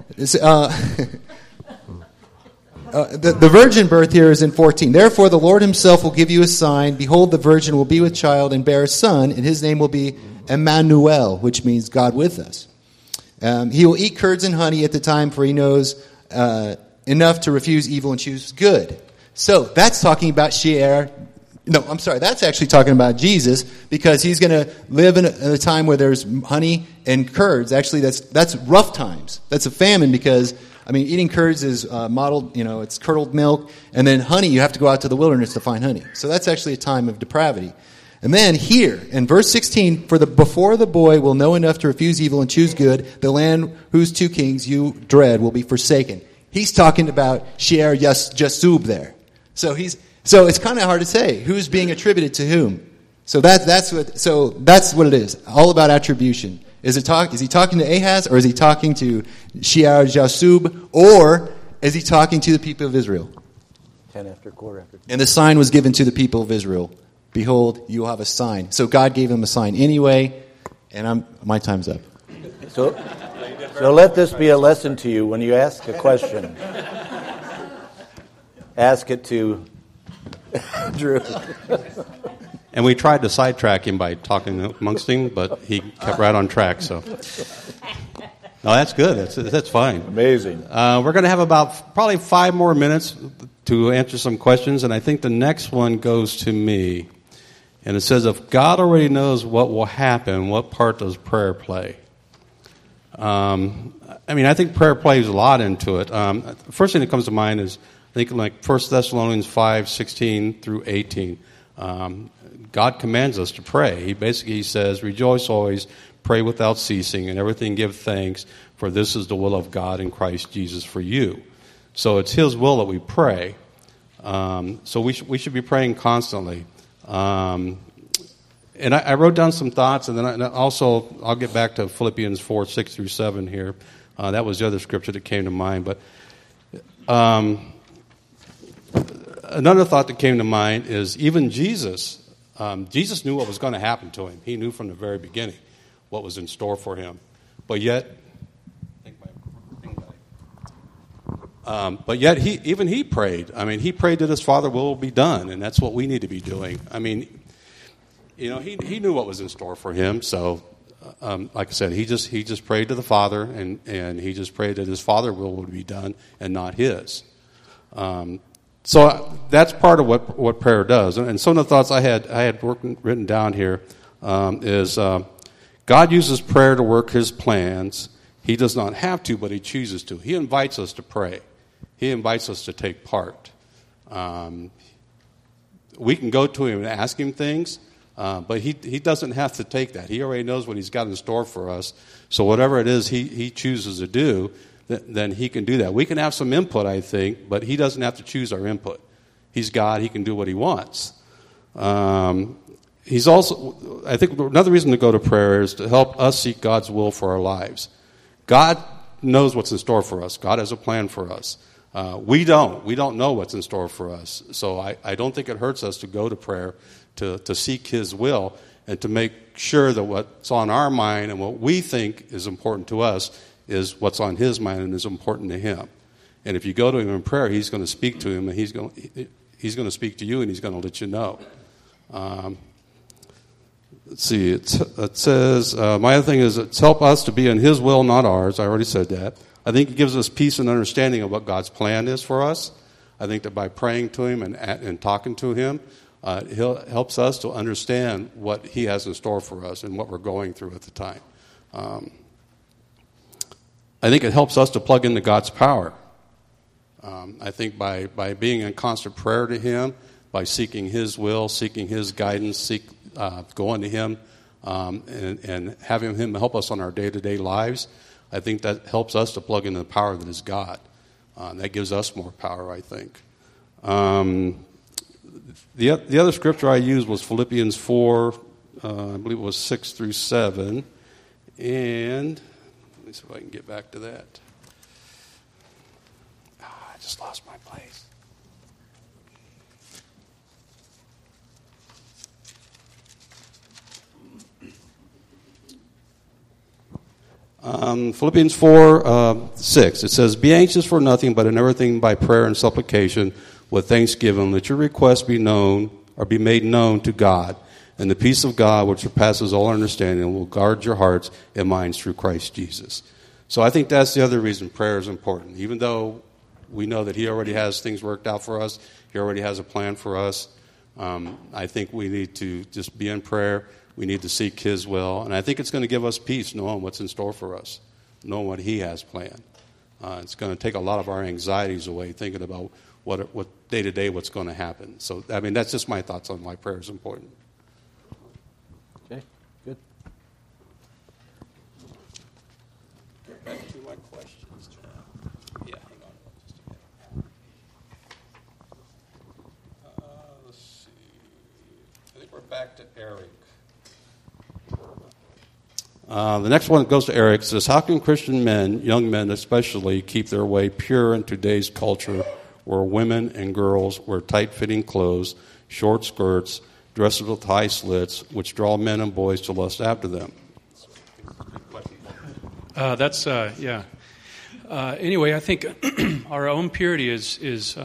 The virgin birth here is in 14. Therefore, the Lord himself will give you a sign. Behold, the virgin will be with child and bear a son, and his name will be Emmanuel, which means God with us. He will eat curds and honey at the time, for he knows enough to refuse evil and choose good. So that's talking about that's actually talking about Jesus, because he's going to live in a time where there's honey and curds. Actually, that's rough times. That's a famine, because eating curds is modeled, it's curdled milk, and then honey, you have to go out to the wilderness to find honey. So that's actually a time of depravity. And then here, in verse 16, before the boy will know enough to refuse evil and choose good, the land whose two kings you dread will be forsaken. He's talking about Shear-Jashub there. So it's kind of hard to say who's being attributed to whom. So that's what it is. All about attribution. Is he talking to Ahaz, or is he talking to Shear-Jashub, or is he talking to the people of Israel? 10 after, quarter after. And the sign was given to the people of Israel. Behold, you will have a sign. So God gave him a sign anyway, and my time's up. So let this be a lesson to you. When you ask a question, ask it to Drew. And we tried to sidetrack him by talking amongst him, but he kept right on track. So, no, that's good. That's fine. Amazing. We're going to have about probably 5 more minutes to answer some questions, and I think the next one goes to me. And it says, if God already knows what will happen, what part does prayer play? I think prayer plays a lot into it. First thing that comes to mind is, I think, like 1 Thessalonians 5:16 through 18. God commands us to pray. He basically says, rejoice always, pray without ceasing, and everything give thanks, for this is the will of God in Christ Jesus for you. So it's his will that we pray. So we should be praying constantly. And I wrote down some thoughts, and then I'll get back to Philippians 4:6 through 7 here. That was the other scripture that came to mind. But another thought that came to mind is even Jesus. Jesus knew what was going to happen to him. He knew from the very beginning what was in store for him. But yet, he prayed. He prayed that his Father's will be done, and that's what we need to be doing. He knew what was in store for him. So, like I said, he just prayed to the Father, and he just prayed that his Father's will would be done and not his. So that's part of what prayer does. And some of the thoughts I had written down here is God uses prayer to work his plans. He does not have to, but he chooses to. He invites us to pray. He invites us to take part. We can go to him and ask him things, But he doesn't have to take that. He already knows what he's got in store for us. So whatever it is he chooses to do, then he can do that. We can have some input, I think, but he doesn't have to choose our input. He's God. He can do what he wants. He's also, I think another reason to go to prayer is to help us seek God's will for our lives. God knows what's in store for us. God has a plan for us. We don't. We don't know what's in store for us. So I don't think it hurts us to go to prayer to seek his will and to make sure that what's on our mind and what we think is important to us is what's on his mind and is important to him. And if you go to him in prayer, he's going to speak to him, and he's going to speak to you, and he's going to let you know. Let's see. It says, my other thing is it's help us to be in his will, not ours. I already said that. I think it gives us peace and understanding of what God's plan is for us. I think that by praying to him and talking to him, he helps us to understand what he has in store for us and what we're going through at the time. I think it helps us to plug into God's power. I think by being in constant prayer to him, by seeking his will, seeking his guidance, going to him and having him help us on our day-to-day lives, I think that helps us to plug into the power that is God. That gives us more power, I think. The other scripture I used was Philippians 4, I believe it was 6 through 7. And let me see if I can get back to that. I just lost my place. Philippians 4, 6. It says, "Be anxious for nothing, but in everything by prayer and supplication with thanksgiving, let your requests be known or be made known to God. And the peace of God, which surpasses all understanding, will guard your hearts and minds through Christ Jesus." So I think that's the other reason prayer is important. Even though we know that he already has things worked out for us, he already has a plan for us, I think we need to just be in prayer. We need to seek his will. And I think it's going to give us peace knowing what's in store for us, knowing what he has planned. It's going to take a lot of our anxieties away, thinking about what day-to-day what's going to happen. So, I mean, that's just my thoughts on why prayer is important. Okay, good. Get back to my questions. Yeah, hang on just a minute. Let's see. I think we're back to Eric. The next one goes to Eric. It says, how can Christian men, young men especially, keep their way pure in today's culture where women and girls wear tight-fitting clothes, short skirts, dresses with high slits, which draw men and boys to lust after them? Anyway, I think our own purity is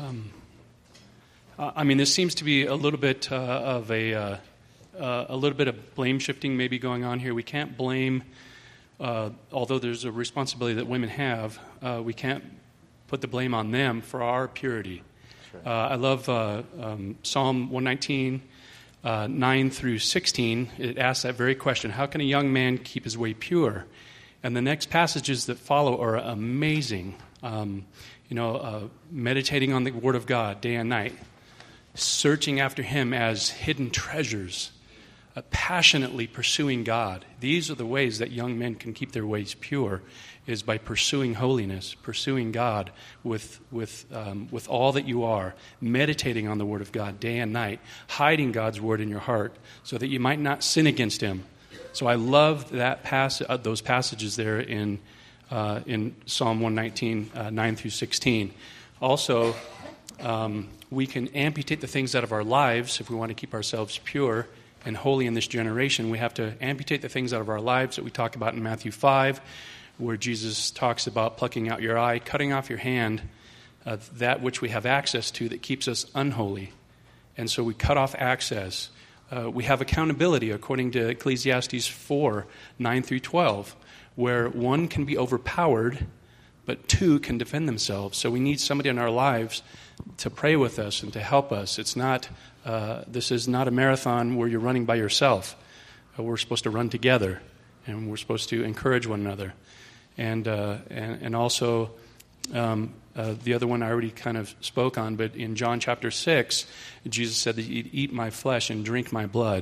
I mean, this seems to be a little bit of a little bit of blame shifting maybe going on here. We can't blame, although there's a responsibility that women have, we can't put the blame on them for our purity. Right. I love Psalm 119, 9 through 16. It asks that very question, how can a young man keep his way pure? And the next passages that follow are amazing. Meditating on the Word of God day and night, searching after him as hidden treasures, passionately pursuing God. These are the ways that young men can keep their ways pure, is by pursuing holiness, pursuing God with all that you are, meditating on the Word of God day and night, hiding God's Word in your heart so that you might not sin against him. So I love that those passages there in Psalm 119, 9 through 16. Also, we can amputate the things out of our lives if we want to keep ourselves pure and holy in this generation. We have to amputate the things out of our lives that we talk about in Matthew 5, where Jesus talks about plucking out your eye, cutting off your hand, that which we have access to that keeps us unholy. And so we cut off access. We have accountability according to Ecclesiastes 4, 9 through 12, where one can be overpowered, but two can defend themselves. So we need somebody in our lives to pray with us and to help us. It's not. This is not a marathon where you're running by yourself. We're supposed to run together, and we're supposed to encourage one another. And also, the other one I already kind of spoke on, but in John chapter 6, Jesus said that you'd eat my flesh and drink my blood,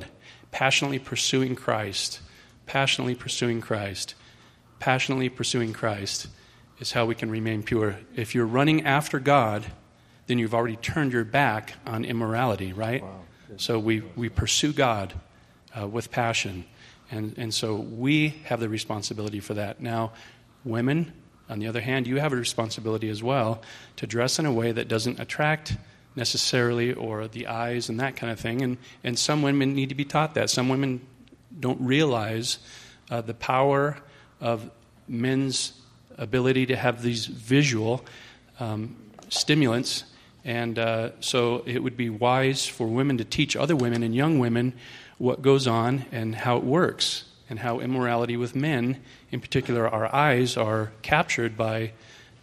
passionately pursuing Christ, passionately pursuing Christ, passionately pursuing Christ is how we can remain pure. If you're running after God, then you've already turned your back on immorality, right? Wow. So we pursue God with passion. And so we have the responsibility for that. Now, women, on the other hand, you have a responsibility as well to dress in a way that doesn't attract necessarily or the eyes and that kind of thing. And some women need to be taught that. Some women don't realize the power of men's ability to have these visual stimulants. And so it would be wise for women to teach other women and young women what goes on and how it works, and how immorality with men, in particular our eyes, are captured by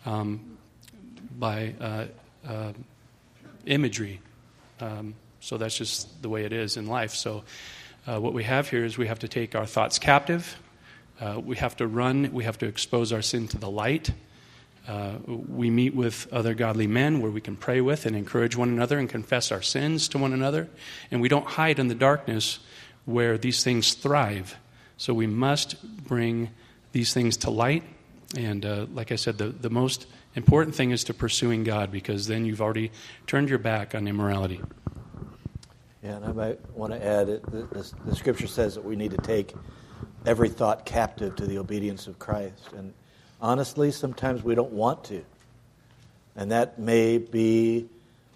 imagery. So that's just the way it is in life. So what we have here is we have to take our thoughts captive. We have to expose our sin to the light. We meet with other godly men where we can pray with and encourage one another and confess our sins to one another. And we don't hide in the darkness where these things thrive. So we must bring these things to light. And like I said, the most important thing is to pursuing God, because then you've already turned your back on immorality. Yeah, and I might want to add, the Scripture says that we need to take every thought captive to the obedience of Christ. And honestly, sometimes we don't want to. And that may be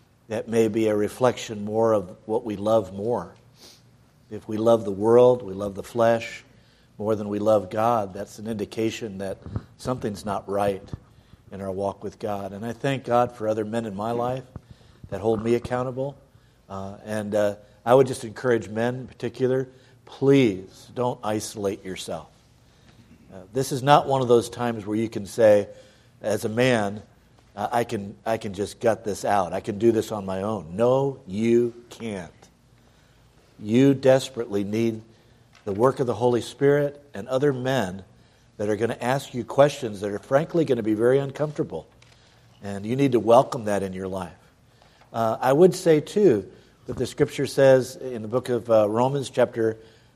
a reflection more of what we love more. If we love the world, we love the flesh more than we love God, that's an indication that something's not right in our walk with God. And I thank God for other men in my life that hold me accountable. And I would just encourage men in particular, please don't isolate yourself. This is not one of those times where you can say, as a man, I can just gut this out. I can do this on my own. No, you can't. You desperately need the work of the Holy Spirit and other men that are going to ask you questions that are frankly going to be very uncomfortable. And you need to welcome that in your life. I would say, too, that the Scripture says in the book of Romans chapter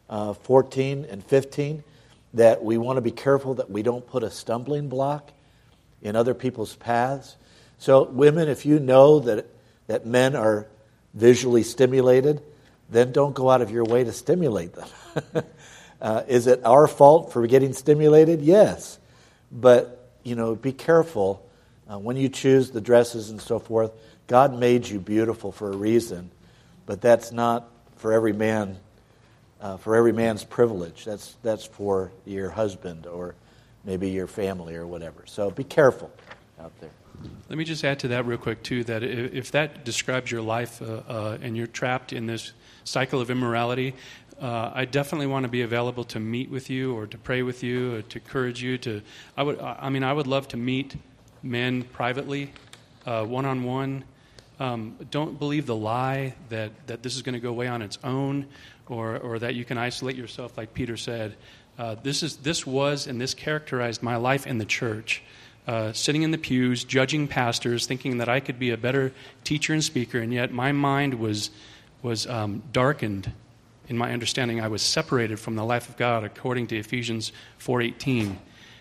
14 and 15 that we want to be careful that we don't put a stumbling block in other people's paths. So women, if you know that men are visually stimulated, then don't go out of your way to stimulate them. Is it our fault for getting stimulated? Yes. But, be careful when you choose the dresses and so forth. God made you beautiful for a reason, but that's not for every man, for every man's privilege. That's for your husband or maybe your family or whatever. So be careful out there. Let me just add to that real quick, too, that if that describes your life and you're trapped in this cycle of immorality, I definitely want to be available to meet with you or to pray with you or to encourage you. I would love to meet men privately, one-on-one. Don't believe the lie that this is going to go away on its own, or that you can isolate yourself, like Peter said. This was and this characterized my life in the church. Sitting in the pews, judging pastors, thinking that I could be a better teacher and speaker, and yet my mind was darkened in my understanding. I was separated from the life of God, according to Ephesians 4:18.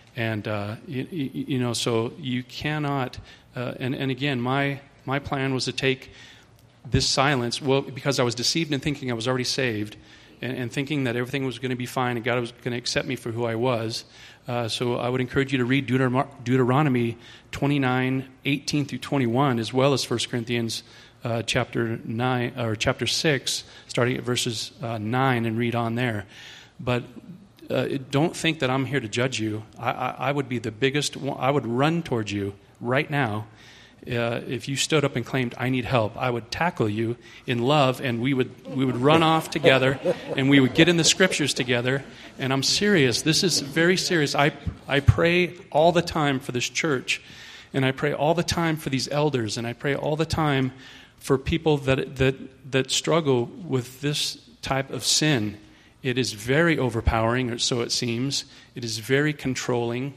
And so you cannot. And again, my plan was to take this silence, because I was deceived in thinking I was already saved, and thinking that everything was going to be fine and God was going to accept me for who I was. So I would encourage you to read Deuteronomy 29:18 through 21, as well as 1 Corinthians chapter 9 or chapter 6, starting at verses 9, and read on there. But don't think that I'm here to judge you. I would be the biggest. I would run towards you right now. If you stood up and claimed, I need help, I would tackle you in love, and we would run off together, and we would get in the Scriptures together. And I'm serious. This is very serious. I pray all the time for this church, and I pray all the time for these elders, and I pray all the time for people that struggle with this type of sin. It is very overpowering, or so it seems. It is very controlling.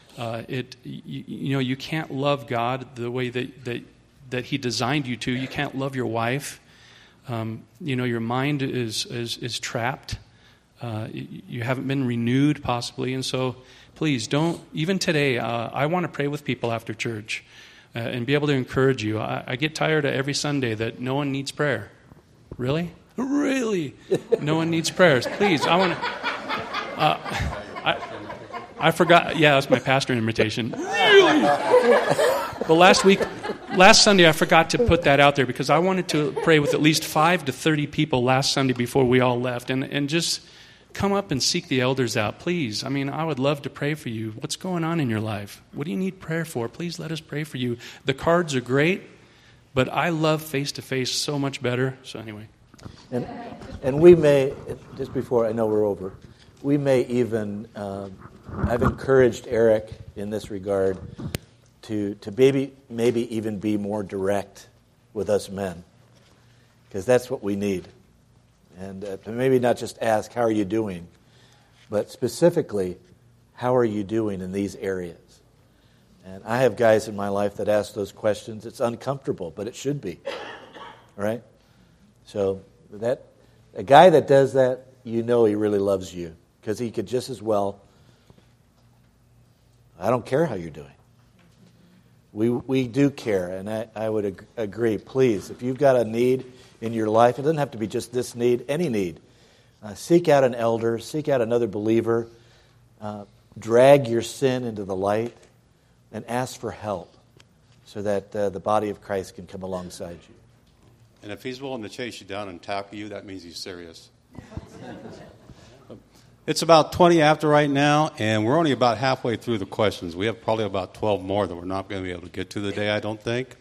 You can't love God the way that He designed you to. You can't love your wife Your mind is trapped. You haven't been renewed, possibly, and so please don't. Even today, I want to pray with people after church and be able to encourage you. I get tired of every Sunday that no one needs prayer. Really? Really? No one needs prayers. Please, I want to. I forgot. Yeah, that's my pastor invitation. Really? But last Sunday, I forgot to put that out there because I wanted to pray with at least 5 to 30 people last Sunday before we all left, and just come up and seek the elders out, please. I mean, I would love to pray for you. What's going on in your life? What do you need prayer for? Please let us pray for you. The cards are great, but I love face-to-face so much better. So anyway. And we may, just before I know we're over, we may even, I've encouraged Eric in this regard to maybe even be more direct with us men, because that's what we need. And maybe not just ask, how are you doing? But specifically, how are you doing in these areas? And I have guys in my life that ask those questions. It's uncomfortable, but it should be. Right? So a guy that does that, he really loves you. Because he could just as well, I don't care how you're doing. We do care, and I would agree. Please, if you've got a need in your life, it doesn't have to be just this need, any need. Seek out an elder, seek out another believer, drag your sin into the light, and ask for help so that the body of Christ can come alongside you. And if he's willing to chase you down and tackle you, that means he's serious. It's about 20 after right now, and we're only about halfway through the questions. We have probably about 12 more that we're not going to be able to get to today, I don't think.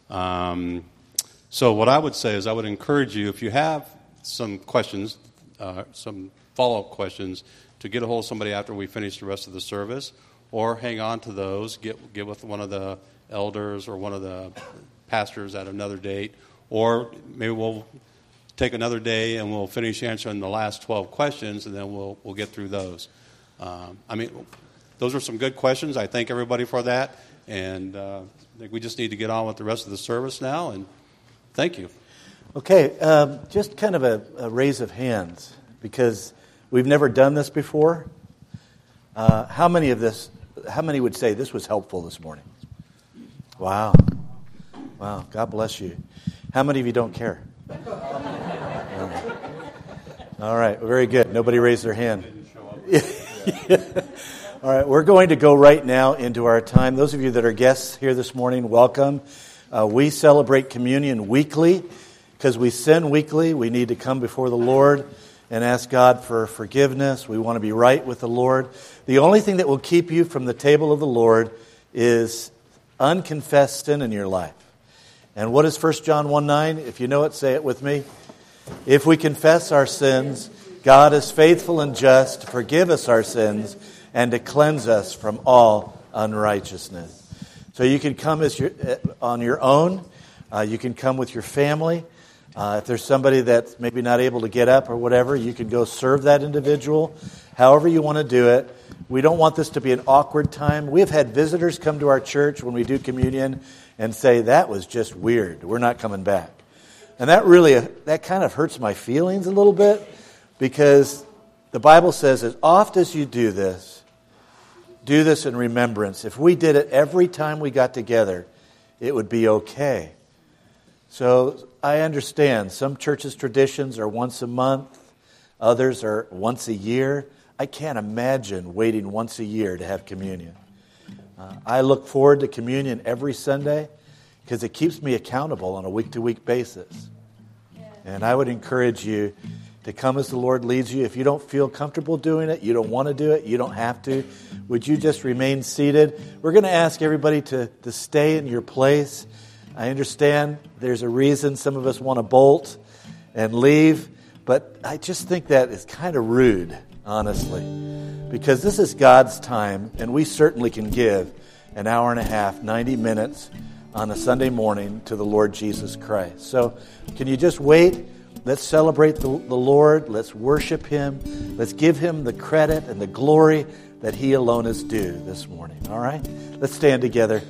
So what I would say is I would encourage you, if you have some questions, some follow-up questions, to get a hold of somebody after we finish the rest of the service, or hang on to those, get with one of the elders or one of the pastors at another date, or maybe we'll take another day and we'll finish answering the last 12 questions, and then we'll get through those. Those are some good questions. I thank everybody for that, and I think we just need to get on with the rest of the service now, and thank you. Okay, just kind of a raise of hands, because we've never done this before. How many would say this was helpful this morning? Wow, God bless you. How many of you don't care? All right, very good. Nobody raised their hand. All right, we're going to go right now into our time. Those of you that are guests here this morning, welcome. We celebrate communion weekly because we sin weekly. We need to come before the Lord and ask God for forgiveness. We want to be right with the Lord. The only thing that will keep you from the table of the Lord is unconfessed sin in your life. And what is 1 John 1:9? If you know it, say it with me. If we confess our sins, God is faithful and just to forgive us our sins and to cleanse us from all unrighteousness. So you can come on your own. You can come with your family. If there's somebody that's maybe not able to get up or whatever, you can go serve that individual. However you want to do it. We don't want this to be an awkward time. We have had visitors come to our church when we do communion and say, that was just weird. We're not coming back. And that kind of hurts my feelings a little bit, because the Bible says, as oft as you do this in remembrance. If we did it every time we got together, it would be okay. So I understand some churches' traditions are once a month, others are once a year. I can't imagine waiting once a year to have communion. I look forward to communion every Sunday because it keeps me accountable on a week-to-week basis. And I would encourage you to come as the Lord leads you. If you don't feel comfortable doing it, you don't want to do it, you don't have to. Would you just remain seated? We're going to ask everybody to stay in your place. I understand there's a reason some of us want to bolt and leave, but I just think that is kind of rude, honestly, because this is God's time, and we certainly can give an hour and a half, 90 minutes on a Sunday morning to the Lord Jesus Christ. So can you just wait? Let's celebrate the Lord. Let's worship Him. Let's give Him the credit and the glory that He alone is due this morning. All right? Let's stand together.